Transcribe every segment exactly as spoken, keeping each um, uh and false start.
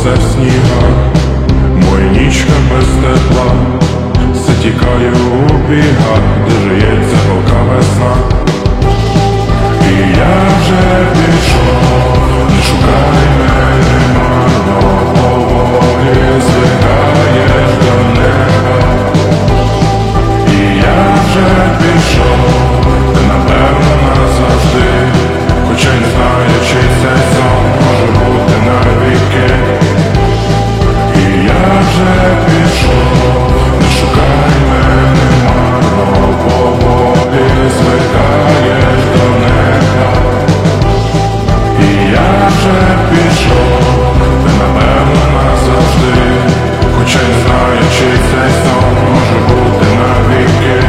все в снігах, моя нічка без тепла, все тікає у бігах, де жиється голка весна. І я вже пішов, не шукай мене марно, поволі звикаєш до неба. І я вже пішов, ти напевно назавжди, хоча й не знаю, чи цей сон може бути навіки. І я вже пішов, не шукай мене марно, поволі звикаєш до неба. І я вже пішов, ти напевно назавжди, хоча й не знаю, чи цей сон може бути навіки.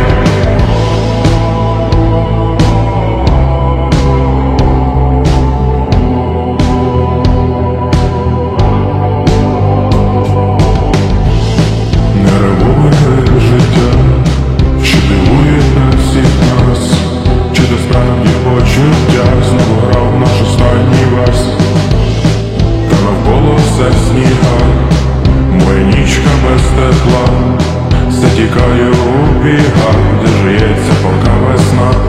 Почуття знову грав наш останній вальс, та навколо все в снігах, моя нічка без тепла, все тікає у бігах, де жиється пока весна.